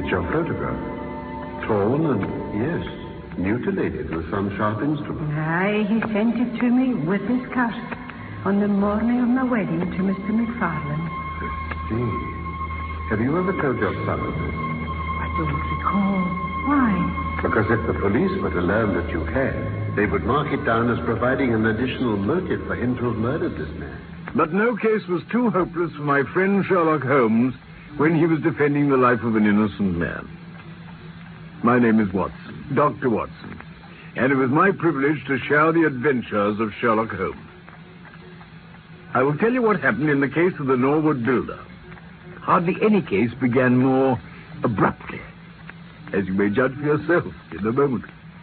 It's your photograph. Torn and, yes, mutilated with some sharp instrument. Aye, he sent it to me with his cut on the morning of my wedding to Mr. McFarlane. I see. Have you ever told your son of this? I don't recall. Why? Because if the police were to learn that you had, they would mark it down as providing an additional motive for him to have murdered this man. But no case was too hopeless for my friend Sherlock Holmes when he was defending the life of an innocent man. My name is Watson, Dr. Watson, and it was my privilege to share the adventures of Sherlock Holmes. I will tell you what happened in the case of the Norwood builder. Hardly any case began more abruptly, as you may judge for yourself in a moment.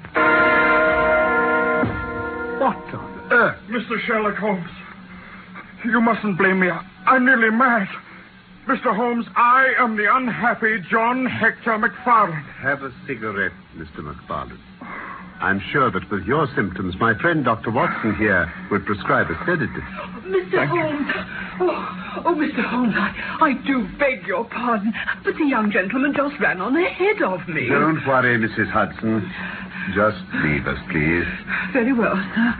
What on earth? Mr. Sherlock Holmes, you mustn't blame me. I'm nearly mad. Mr. Holmes, I am the unhappy John Hector McFarlane. Have a cigarette, Mr. McFarlane. I'm sure that with your symptoms, my friend Dr. Watson here would prescribe a sedative. Mr. Holmes. Mr. Holmes, I do beg your pardon, but the young gentleman just ran on ahead of me. Don't worry, Mrs. Hudson. Just leave us, please. Very well, sir.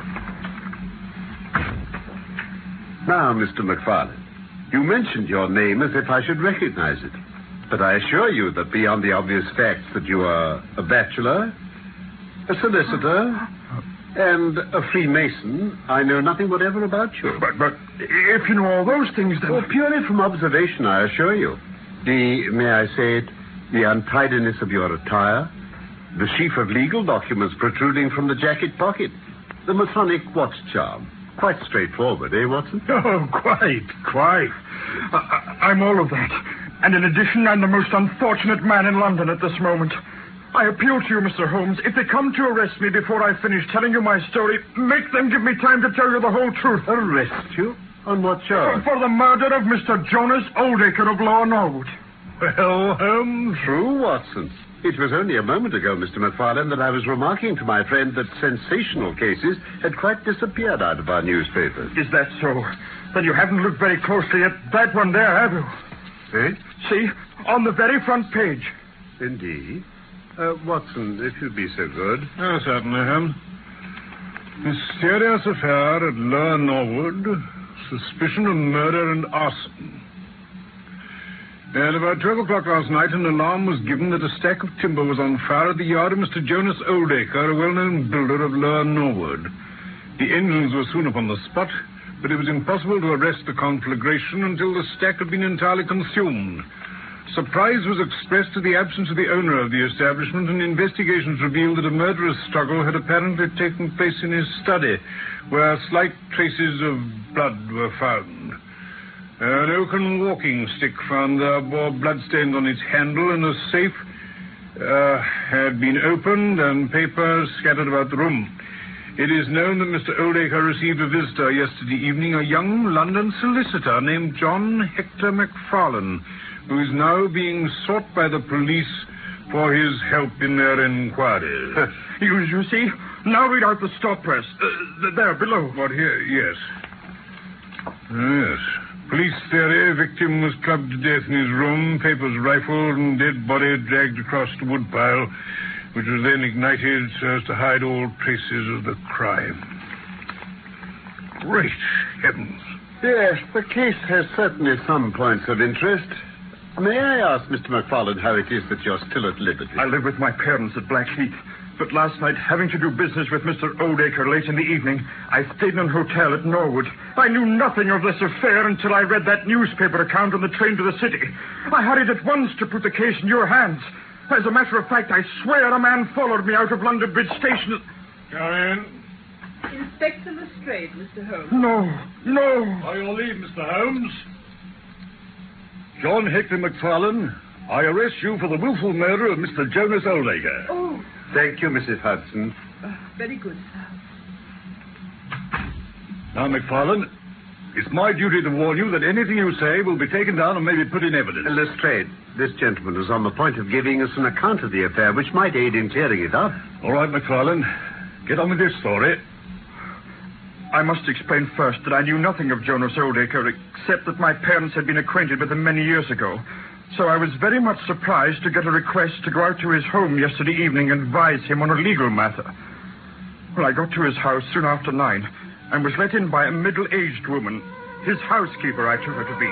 Now, Mr. McFarlane, you mentioned your name as if I should recognize it. But I assure you that beyond the obvious facts that you are a bachelor, a solicitor, and a Freemason, I know nothing whatever about you. But if you know all those things, then... Well, purely from observation, I assure you. May I say it, the untidiness of your attire, the sheaf of legal documents protruding from the jacket pocket, the Masonic watch charm. Quite straightforward, eh, Watson? Oh, quite. I'm all of that. And in addition, I'm the most unfortunate man in London at this moment. I appeal to you, Mr. Holmes. If they come to arrest me before I finish telling you my story, make them give me time to tell you the whole truth. Arrest you? On what charge? For the murder of Mr. Jonas Oldacre of Lower Norwood. Well, Holmes. True, Watson. It was only a moment ago, Mr. McFarlane, that I was remarking to my friend that sensational cases had quite disappeared out of our newspapers. Is that so? Then you haven't looked very closely at that one there, have you? Eh? See? On the very front page. Indeed. Watson, if you'd be so good. Oh, certainly, Holmes. Mysterious affair at Lower Norwood. Suspicion of murder and arson. At about 12 o'clock last night, an alarm was given that a stack of timber was on fire at the yard of Mr. Jonas Oldacre, a well-known builder of Lower Norwood. The engines were soon upon the spot, but it was impossible to arrest the conflagration until the stack had been entirely consumed. Surprise was expressed at the absence of the owner of the establishment, and investigations revealed that a murderous struggle had apparently taken place in his study, where slight traces of blood were found. An oaken walking stick found there bore bloodstains on its handle, and a safe had been opened and papers scattered about the room. It is known that Mr. Oldacre received a visitor yesterday evening, a young London solicitor named John Hector McFarlane, who is now being sought by the police for his help in their inquiries. You see? Now read out the stop press. There, below. What, here? Yes. Yes. Police theory, victim was clubbed to death in his room, papers rifled, and dead body dragged across the woodpile, which was then ignited so as to hide all traces of the crime. Great heavens. Yes, the case has certainly some points of interest. May I ask, Mr. McFarlane, how it is that you're still at liberty? I live with my parents at Blackheath. But last night, having to do business with Mr. Oldacre late in the evening, I stayed in an hotel at Norwood. I knew nothing of this affair until I read that newspaper account on the train to the city. I hurried at once to put the case in your hands. As a matter of fact, I swear a man followed me out of London Bridge Station. Come in. Inspector Lestrade, Mr. Holmes. No. By your leave, Mr. Holmes. John Hector McFarlane, I arrest you for the willful murder of Mr. Jonas Oldacre. Oh. Thank you, Mrs. Hudson. Very good, sir. Now, McFarlane, it's my duty to warn you that anything you say will be taken down and maybe put in evidence. Lestrade, this gentleman is on the point of giving us an account of the affair, which might aid in clearing it up. All right, McFarlane, get on with this story. I must explain first that I knew nothing of Jonas Oldacre, except that my parents had been acquainted with him many years ago. So I was very much surprised to get a request to go out to his home yesterday evening and advise him on a legal matter. Well, I got to his house soon after 9 and was let in by a middle-aged woman. His housekeeper, I took her to be.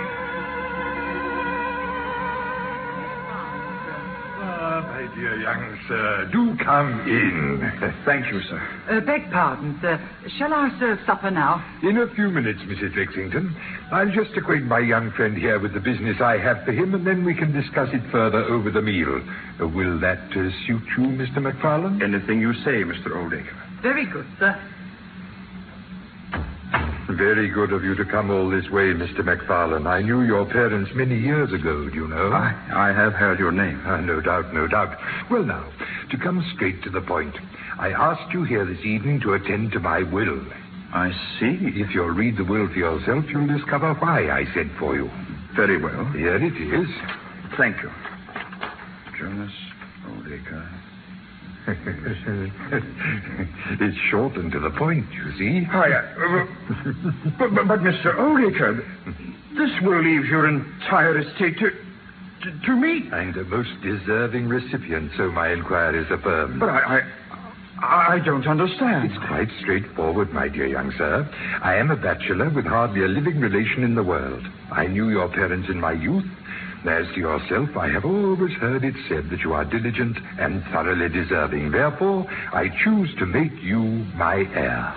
My dear young sir, do come in. Thank you, sir. Beg pardon, sir. Shall I serve supper now? In a few minutes, Mrs. Lexington. I'll just acquaint my young friend here with the business I have for him, and then we can discuss it further over the meal. Will that suit you, Mr. McFarlane? Anything you say, Mr. Oldacre. Very good, sir. Very good of you to come all this way, Mr. McFarlane. I knew your parents many years ago, do you know? I have heard your name. No doubt, no doubt. Well, now, to come straight to the point, I asked you here this evening to attend to my will. I see. If you'll read the will for yourself, you'll discover why I sent for you. Very well. Here it is. Thank you. Jonas Oldacre. It's short and to the point, you see. But Mr. Oldacre, this will leave your entire estate to me. And a most deserving recipient, so my inquiries affirm. But I don't understand. It's quite straightforward, my dear young sir. I am a bachelor with hardly a living relation in the world. I knew your parents in my youth. As to yourself, I have always heard it said that you are diligent and thoroughly deserving. Therefore, I choose to make you my heir.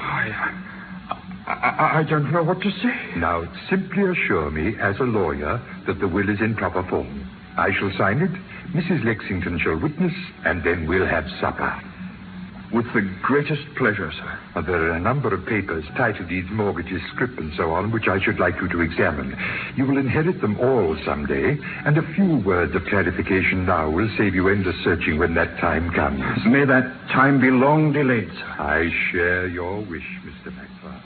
I don't know what to say. Now, simply assure me, as a lawyer, that the will is in proper form. I shall sign it, Mrs. Lexington shall witness, and then we'll have supper. With the greatest pleasure, sir. There are a number of papers, title deeds, mortgages, scrip, and so on, which I should like you to examine. You will inherit them all someday, and a few words of clarification now will save you endless searching when that time comes. May that time be long delayed, sir. I share your wish, Mr. McFarlane.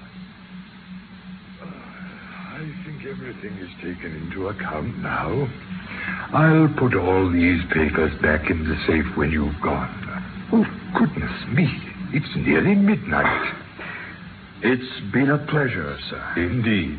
I think everything is taken into account now. I'll put all these papers back in the safe when you've gone. Oh, goodness me. It's nearly midnight. It's been a pleasure, sir. Indeed.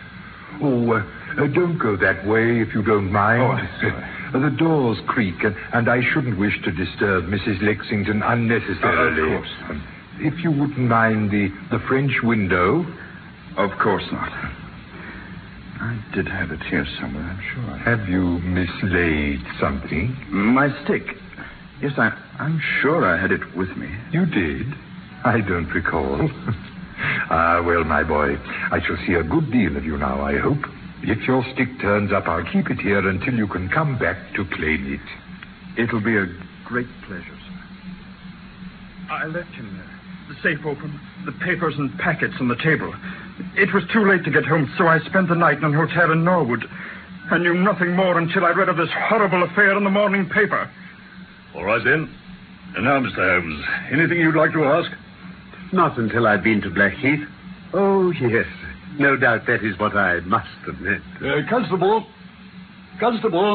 Don't go that way if you don't mind. Oh, I'm sorry. The doors creak, and I shouldn't wish to disturb Mrs. Lexington unnecessarily. Of course. If you wouldn't mind the French window. Of course not. I did have it here somewhere, I'm sure. Have you mislaid something? My stick. Yes, I'm sure I had it with me. You did? I don't recall. Well, my boy, I shall see a good deal of you now, I hope. If your stick turns up, I'll keep it here until you can come back to claim it. It'll be a great pleasure, sir. I left him there. The safe open, the papers and packets on the table. It was too late to get home, so I spent the night in an hotel in Norwood. I knew nothing more until I read of this horrible affair in the morning paper. All right, then. And now, Mr. Holmes, anything you'd like to ask? Not until I've been to Blackheath. Oh, yes. No doubt that is what I must admit. Constable. Constable.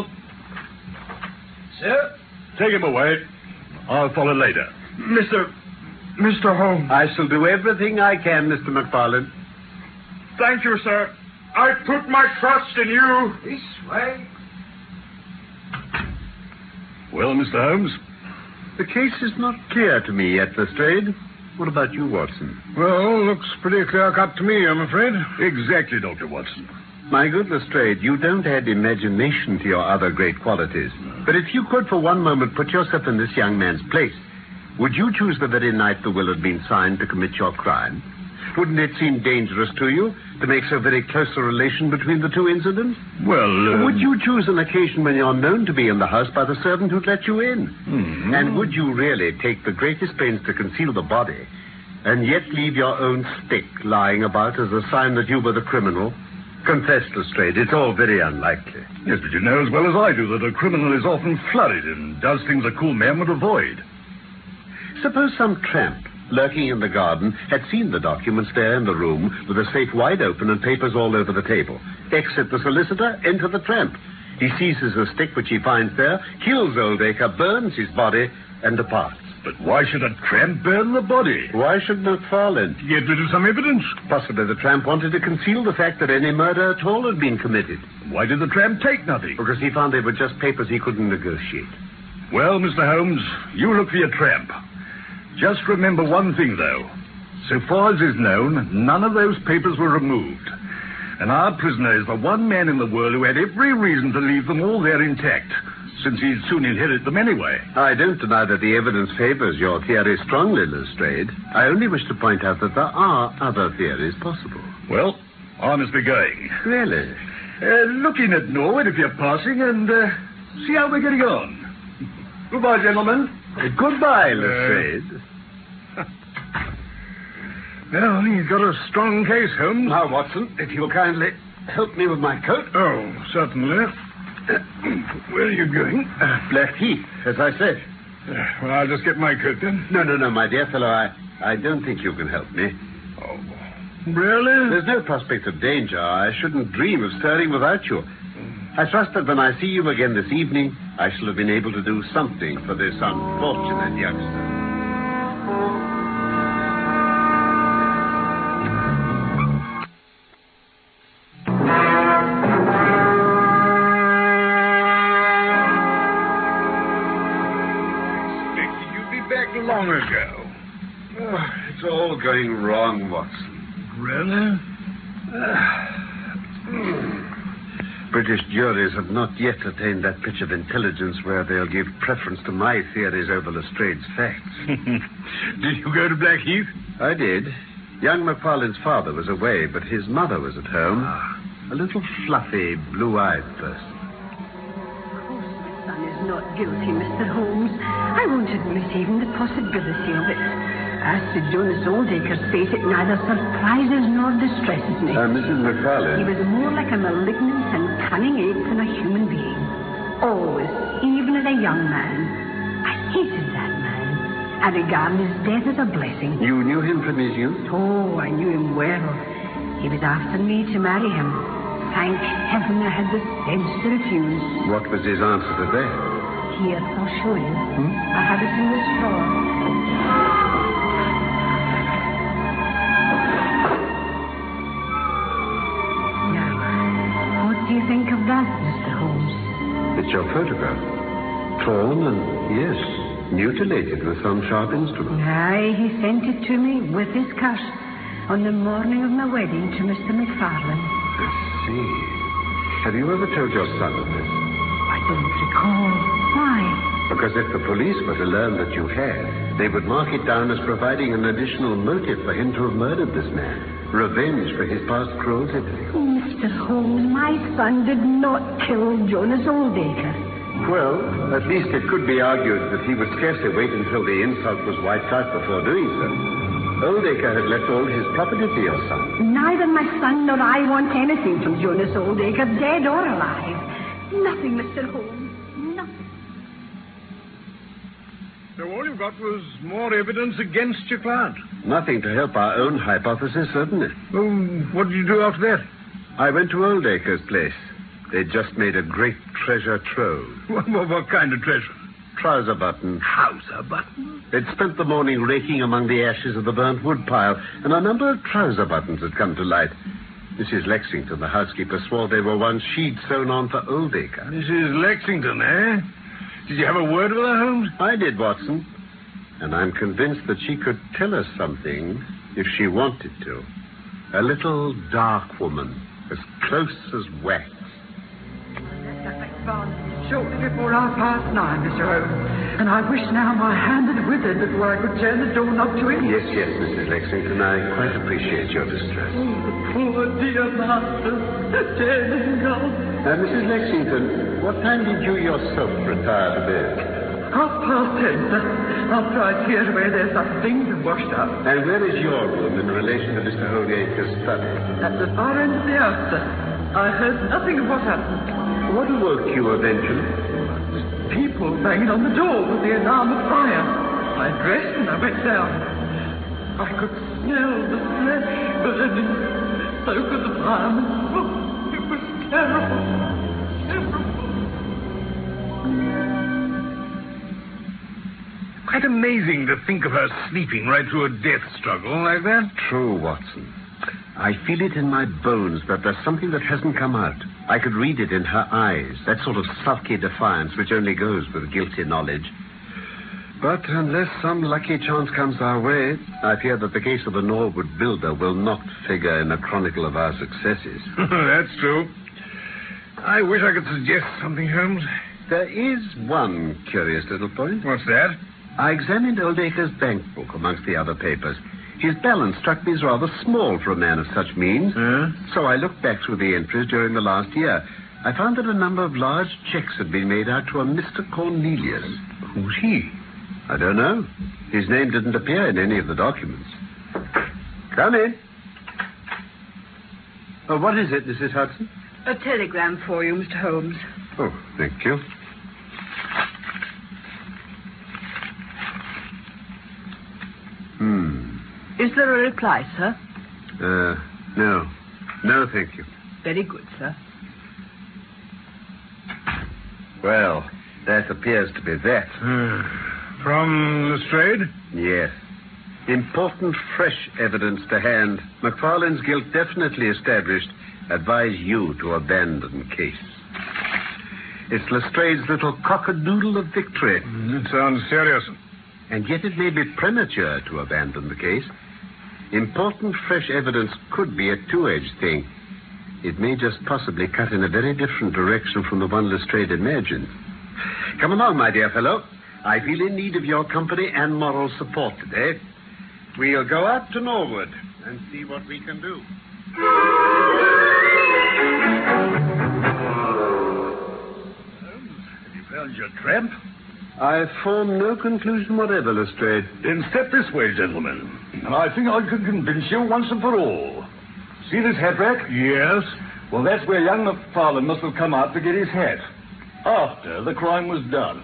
Sir? Take him away. I'll follow later. Mr. Holmes. I shall do everything I can, Mr. McFarlane. Thank you, sir. I put my trust in you. This way. Well, Mr. Holmes? The case is not clear to me yet, Lestrade. What about you, Watson? Well, looks pretty clear-cut to me, I'm afraid. Exactly, Dr. Watson. My good Lestrade, you don't add imagination to your other great qualities. But if you could for one moment put yourself in this young man's place, would you choose the very night the will had been signed to commit your crime? Wouldn't it seem dangerous to you to make so very close a relation between the two incidents? Well, Would you choose an occasion when you're known to be in the house by the servant who'd let you in? Mm-hmm. And would you really take the greatest pains to conceal the body and yet leave your own stick lying about as a sign that you were the criminal? Confess, Lestrade, it's all very unlikely. Yes, but you know as well as I do that a criminal is often flurried and does things a cool man would avoid. Suppose some tramp lurking in the garden had seen the documents there in the room with the safe wide open and papers all over the table. Exit the solicitor, enter the tramp. He seizes a stick which he finds there, kills Oldacre, burns his body, and departs. But why should a tramp burn the body? Why should McFarlane? To get rid of some evidence. Possibly the tramp wanted to conceal the fact that any murder at all had been committed. Why did the tramp take nothing? Because he found they were just papers he couldn't negotiate. Well, Mr. Holmes, you look for your tramp. Just remember one thing, though. So far as is known, none of those papers were removed. And our prisoner is the one man in the world who had every reason to leave them all there intact, since he'd soon inherit them anyway. I don't deny that the evidence favors your theory strongly, Lestrade. I only wish to point out that there are other theories possible. Well, I must be going. Really? Look in at Norwood if you're passing and see how we're getting on. Goodbye, gentlemen. Goodbye, Lestrade. Well, he's got a strong case, Holmes. Now, Watson, if you'll kindly help me with my coat. Oh, certainly. Where are you going? Blackheath, as I said. Well, I'll just get my coat then. No, my dear fellow. I don't think you can help me. Oh, really? There's no prospect of danger. I shouldn't dream of stirring without you. I trust that when I see you again this evening, I shall have been able to do something for this unfortunate youngster. Long ago. Oh, it's all going wrong, Watson. Really? British juries have not yet attained that pitch of intelligence where they'll give preference to my theories over Lestrade's facts. Did you go to Blackheath? I did. Young McFarlane's father was away, but his mother was at home. A little fluffy, blue-eyed person. Not guilty, Mr. Holmes. I won't admit even the possibility of it. As to Jonas Oldacre's fate, it neither surprises nor distresses me. Mrs. McFarlane. He was more like a malignant and cunning ape than a human being. Always, even as a young man. I hated that man. I regard his death as a blessing. You knew him from his youth? Oh, I knew him well. He was after me to marry him. Thank heaven I had the sense to refuse. What was his answer to that? Here, I'll show you. I have it in this drawer. Now, what do you think of that, Mr. Holmes? It's your photograph. Torn and, yes, mutilated with some sharp instrument. Aye, he sent it to me with his cut on the morning of my wedding to Mr. McFarlane. I see. Have you ever told your son of this? I don't recall. Why? Because if the police were to learn that you had, they would mark it down as providing an additional motive for him to have murdered this man. Revenge for his past cruelty to you. Mr. Holmes, my son did not kill Jonas Oldacre. Well, at least it could be argued that he would scarcely wait until the insult was wiped out before doing so. Oldacre had left all his property to your son. Neither my son nor I want anything from Jonas Oldacre, dead or alive. Nothing, Mr. Holmes. Nothing. So all you got was more evidence against your client? Nothing to help our own hypothesis, certainly. Oh, what did you do after that? I went to Oldacre's place. They'd just made a great treasure trove. What kind of treasure? Trouser buttons. Trouser buttons? They'd spent the morning raking among the ashes of the burnt wood pile, and a number of trouser buttons had come to light. Mrs. Lexington, the housekeeper, swore they were ones she'd sewn on for Oldacre. Mrs. Lexington, eh? Did you have a word with her, Holmes? I did, Watson. And I'm convinced that she could tell us something if she wanted to. A little dark woman, as close as wax. Shortly before 9:30, Mr. Holmes. And I wish now my hand had withered before I could turn the doorknob to him. Yes, Mrs. Lexington, I quite appreciate your distress. Oh, the poor dear master, dead and gone. Mrs. Lexington, what time did you yourself retire to bed? 10:30, sir. After I'd cleared away there's some things and washed up. And where is your room in relation to Mr. Oldacre's study? At the far end of the house, sir. I heard nothing of what happened. What awoke you eventually? People banging on the door with the alarm of fire. I dressed and I went down. I could smell the flesh burning. So could the fireman. Oh, it was terrible. Terrible. Quite a amazing to think of her sleeping right through a death struggle like that. True, Watson. I feel it in my bones that there's something that hasn't come out. I could read it in her eyes, that sort of sulky defiance which only goes with guilty knowledge. But unless some lucky chance comes our way, I fear that the case of the Norwood builder will not figure in the chronicle of our successes. That's true. I wish I could suggest something, Holmes. There is one curious little point. What's that? I examined Oldacre's bank book amongst the other papers. His balance struck me as rather small for a man of such means. So I looked back through the entries during the last year. I found that a number of large checks had been made out to a Mr. Cornelius. Who's he? I don't know. His name didn't appear in any of the documents. Come in. Oh, what is it, Mrs. Hudson? A telegram for you, Mr. Holmes. Oh, thank you. Is there a reply, sir? No. No, thank you. Very good, sir. Well, that appears to be that. From Lestrade? Yes. Important fresh evidence to hand. McFarlane's guilt definitely established. Advise you to abandon case. It's Lestrade's little cock-a-doodle of victory. It sounds serious. And yet it may be premature to abandon the case. Important fresh evidence could be a two-edged thing. It may just possibly cut in a very different direction from the one Lestrade imagined. Come along, my dear fellow. I feel in need of your company and moral support today. We'll go out to Norwood and see what we can do. Have you found your tramp? I form no conclusion whatever, Lestrade. Then step this way, gentlemen. And I think I can convince you once and for all. See this hat rack? Yes. Well, that's where young McFarlane must have come out to get his hat. After the crime was done.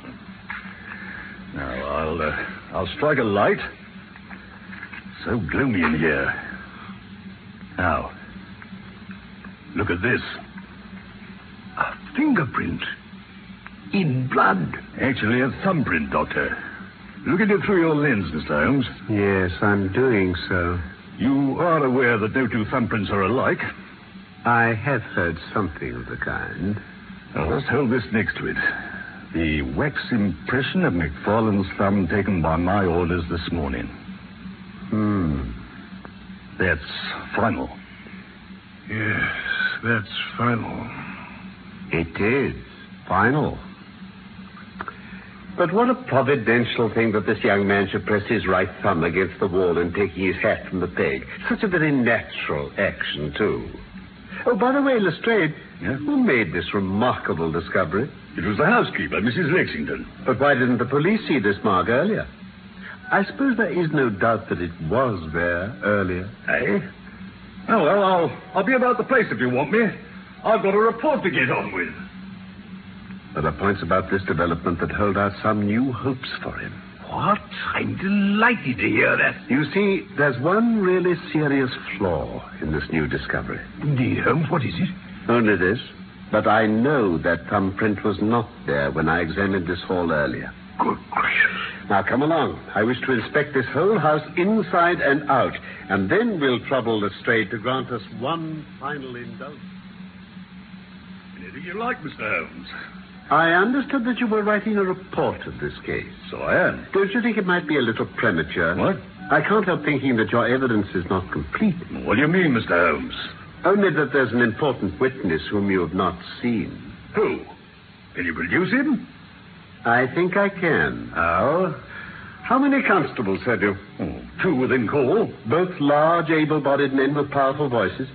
Now, I'll strike a light. So gloomy in here. Now, look at this. A fingerprint. In blood. Actually, a thumbprint, Doctor. Look at it through your lens, Mr. Holmes. Yes, I'm doing so. You are aware that no two thumbprints are alike. I have heard something of the kind. Now, let's hold this next to it. The wax impression of McFarlane's thumb taken by my orders this morning. That's final. Yes, that's final. It is final. But what a providential thing that this young man should press his right thumb against the wall and taking his hat from the peg. Such a very natural action, too. Oh, by the way, Lestrade, who made this remarkable discovery? It was the housekeeper, Mrs. Lexington. But why didn't the police see this mark earlier? I suppose there is no doubt that it was there earlier. Eh? Oh, well, I'll be about the place if you want me. I've got a report to get on with. There are points about this development that hold out some new hopes for him. What? I'm delighted to hear that. You see, there's one really serious flaw in this new discovery. Indeed, Holmes, what is it? Only this. But I know that thumbprint was not there when I examined this hall earlier. Good gracious. Now, come along. I wish to inspect this whole house inside and out, and then we'll trouble Lestrade to grant us one final indulgence. Anything you like, Mr. Holmes. I understood that you were writing a report of this case. So I am. Don't you think it might be a little premature? What? I can't help thinking that your evidence is not complete. What do you mean, Mr. Holmes? Only that there's an important witness whom you have not seen. Who? Can you produce him? I think I can. How? How many constables have you? Oh, 2 within call. Both large, able-bodied men with powerful voices.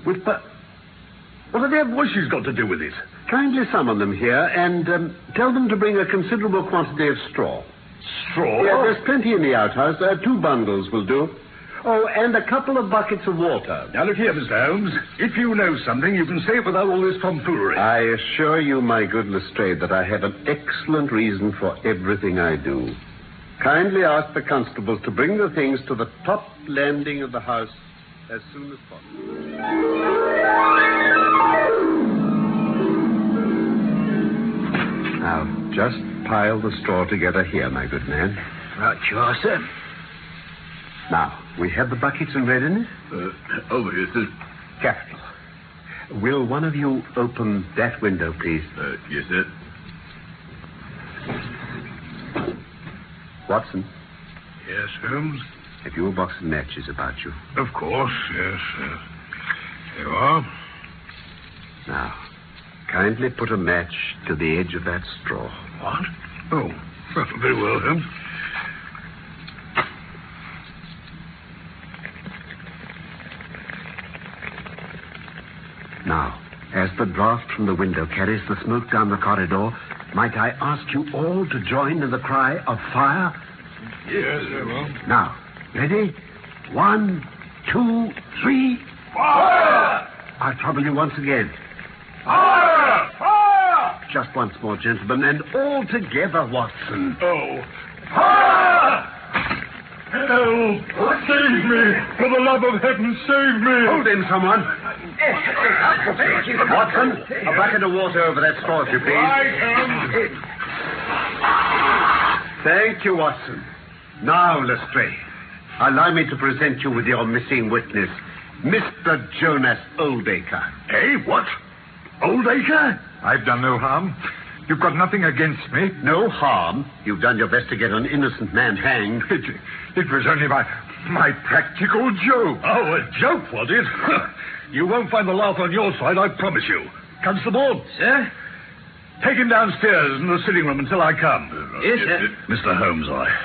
What have their voices got to do with it? Kindly summon them here and tell them to bring a considerable quantity of straw. Straw? Yeah, there's plenty in the outhouse. 2 bundles will do. Oh, and a couple of buckets of water. Now, look here, Mr. Holmes. If you know something, you can say it without all this tomfoolery. I assure you, my good Lestrade, that I have an excellent reason for everything I do. Kindly ask the constables to bring the things to the top landing of the house as soon as possible. Now, just pile the straw together here, my good man. Right you are, sir. Now, we have the buckets in readiness? Over here, sir. Capital. Will one of you open that window, please? Yes, sir. Watson, Yes, Holmes? have you a box of matches about you? Of course, yes. Here you are. Now, kindly put a match to the edge of that straw. What? Oh, very well, Holmes. Now, as the draft from the window carries the smoke down the corridor, might I ask you all to join in the cry of fire? Yes, very well. Now, ready? 1, 2, 3. Fire! I'll trouble you once again. Fire! Fire! Just once more, gentlemen, and all together, Watson. Oh. Fire! Help! Save me! For the love of heaven, save me! Hold him, someone. Watson, a bucket of water over that straw, if you please. Right, Thank you, Watson. Now, Lestrade, allow me to present you with your missing witness, Mr. Jonas Oldacre. Eh, what? Oldacre? I've done no harm. You've got nothing against me. No harm. You've done your best to get an innocent man hanged. It was only my practical joke. Oh, a joke, was it? You won't find the laugh on your side, I promise you. Constable. Sir? Take him downstairs in the sitting room until I come. Yes, sir. Mr. Holmes,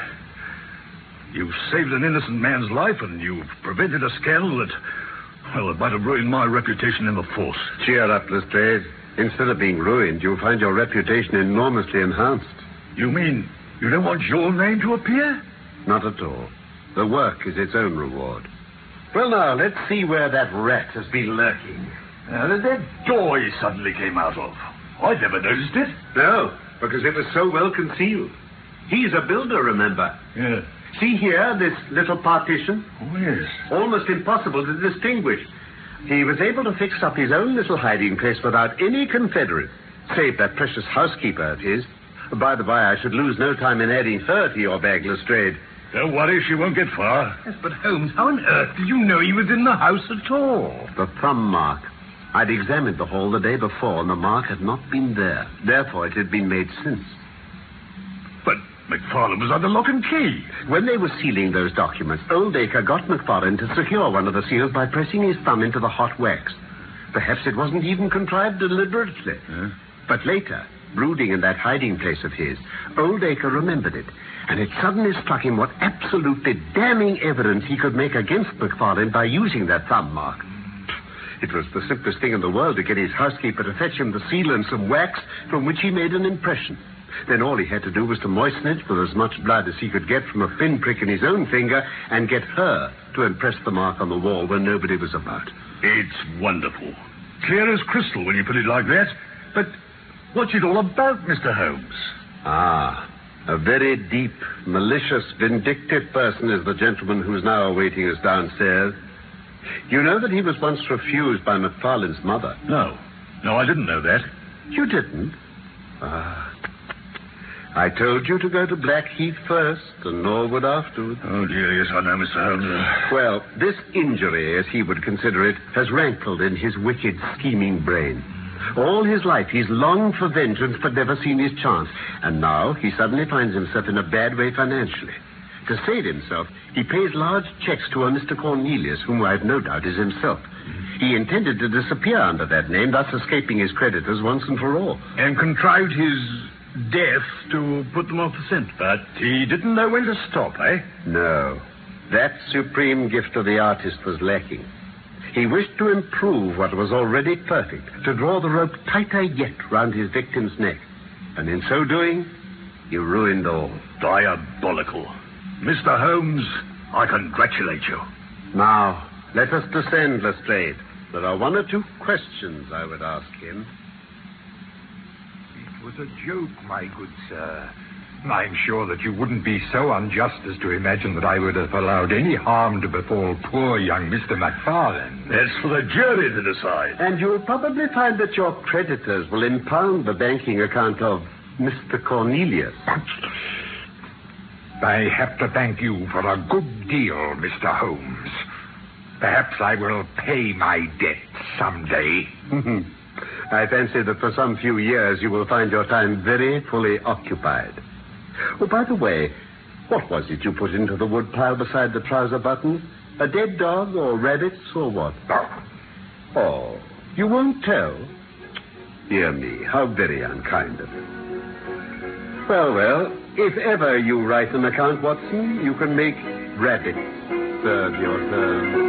you've saved an innocent man's life, and you've prevented a scandal that, well, it might have ruined my reputation in the force. Cheer up, Lestrade. Instead of being ruined, you'll find your reputation enormously enhanced. You mean you don't want your name to appear? Not at all. The work is its own reward. Well, now, let's see where that rat has been lurking. That door he suddenly came out of. I never noticed it. No, because it was so well concealed. He's a builder, remember? Yeah. See here, this little partition? Oh, yes. Almost impossible to distinguish. He was able to fix up his own little hiding place without any confederate, save that precious housekeeper of his. By the by, I should lose no time in adding her to your bag, Lestrade. Don't worry, she won't get far. Yes, but Holmes, how on earth did you know he was in the house at all? The thumb mark. I'd examined the hall the day before, and the mark had not been there. Therefore, it had been made since. But McFarlane was under lock and key. When they were sealing those documents, Oldacre got McFarlane to secure one of the seals by pressing his thumb into the hot wax. Perhaps it wasn't even contrived deliberately. But later, brooding in that hiding place of his, Oldacre remembered it, and it suddenly struck him what absolutely damning evidence he could make against McFarlane by using that thumb mark. It was the simplest thing in the world to get his housekeeper to fetch him the seal and some wax from which he made an impression. Then all he had to do was to moisten it with as much blood as he could get from a pinprick in his own finger and get her to impress the mark on the wall when nobody was about. It's wonderful. Clear as crystal when you put it like that. But what's it all about, Mr. Holmes? Ah, a very deep, malicious, vindictive person is the gentleman who's now awaiting us downstairs. You know that he was once refused by McFarlane's mother? No, I didn't know that. You didn't? Ah. I told you to go to Blackheath first and Norwood afterwards. Oh, dear, yes, I know, Mr. Holmes. Well, this injury, as he would consider it, has rankled in his wicked, scheming brain. All his life, he's longed for vengeance but never seen his chance. And now he suddenly finds himself in a bad way financially. To save himself, he pays large checks to a Mr. Cornelius, whom I've no doubt is himself. He intended to disappear under that name, thus escaping his creditors once and for all. And contrived his death to put them off the scent. But he didn't know when to stop, eh? No. That supreme gift of the artist was lacking. He wished to improve what was already perfect, to draw the rope tighter yet round his victim's neck. And in so doing, he ruined all. Diabolical. Mr. Holmes, I congratulate you. Now, let us descend, Lestrade. There are one or two questions I would ask him. It was a joke, my good sir. I'm sure that you wouldn't be so unjust as to imagine that I would have allowed any harm to befall poor young Mr. McFarlane. That's for the jury to decide. And you'll probably find that your creditors will impound the banking account of Mr. Cornelius. I have to thank you for a good deal, Mr. Holmes. Perhaps I will pay my debt someday. I fancy that for some few years you will find your time very fully occupied. Oh, by the way, what was it you put into the woodpile beside the trouser button? A dead dog or rabbits or what? Oh, you won't tell? Dear me, how very unkind of you. Well, if ever you write an account, Watson, you can make rabbits serve your turn.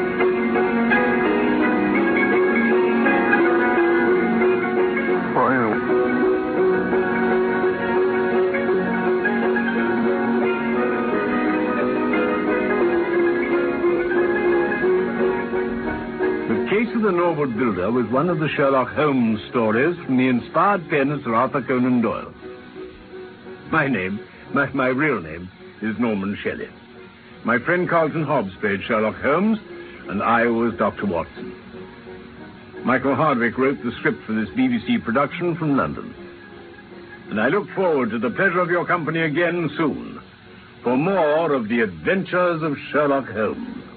The Case of the Norwood Builder was one of the Sherlock Holmes stories from the inspired pen of Sir Arthur Conan Doyle. My real name is Norman Shelley. My friend Carlton Hobbs played Sherlock Holmes, and I was Dr. Watson. Michael Hardwick wrote the script for this BBC production from London. And I look forward to the pleasure of your company again soon for more of the adventures of Sherlock Holmes.